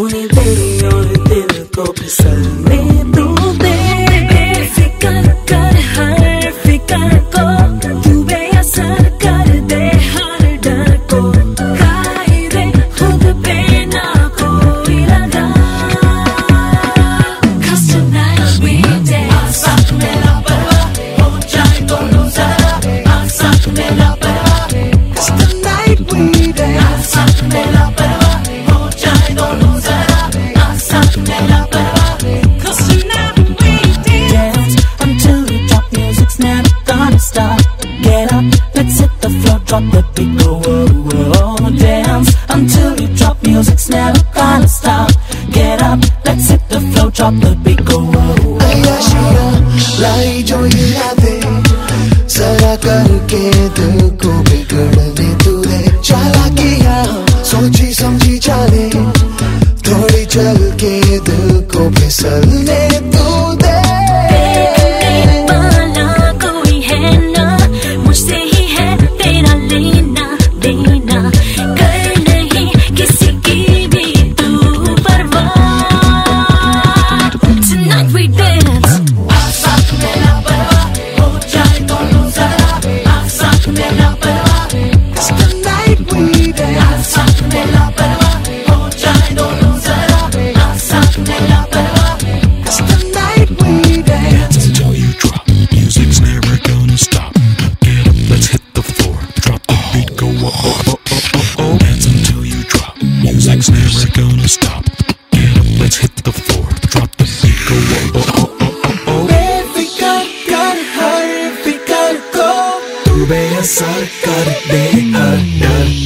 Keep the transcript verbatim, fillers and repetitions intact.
उन्हें दे और दिल को फिसलने तू दे। बेफिक्र कर हर फिक्र को, तू बेअसर कर दे हर डर को। कायदे खुद पे ना कोई लगा, 'cause tonight we dance। साथ में लापरवाह हो जाए दोनों जरा, साथ में लापरवाह 'cause tonight we dance। साथ में लापरवाह हो जाए दोनों जरा, साथ में लापरवाह 'cause tonight we dance until we drop music's never gonna stop। Get up, let's hit the floor, drop the beat, go whoa, whoa. Dance until we drop music's never gonna stop। Get up, let's hit the floor, drop the beat, go whoa, whoa। अय्याशियाँ लाई जो ये यादें, जरा करके दिल को बिगड़ने तू दे। चालाकियाँ सोची समझी चाले, थोड़ी चल के दिल को फिसलने तू दे। देखने वाला कोई है ना, मुझसे ही है तेरा लेना देना। कर नहीं किसी की भी तू परवाह। Tonight we dance। साथ में लापरवाह हो जाए दोनों जरा, साथ में लापरवाह 'Cause tonight we dance। साथ में लापरवाह हो जाए दोनों जरा, साथ में लापरवाह 'Cause tonight we dance। Until you drop, music's never gonna stop। Get up, let's hit the floor, drop the beat, go oh oh oh oh oh oh. Dance until you drop, music's never gonna stop। Get up, let's hit the floor, drop the beat, go oh oh oh oh oh oh। बेफिक्र कर हर फिक्र को, तू बेअसर कर दे हर डर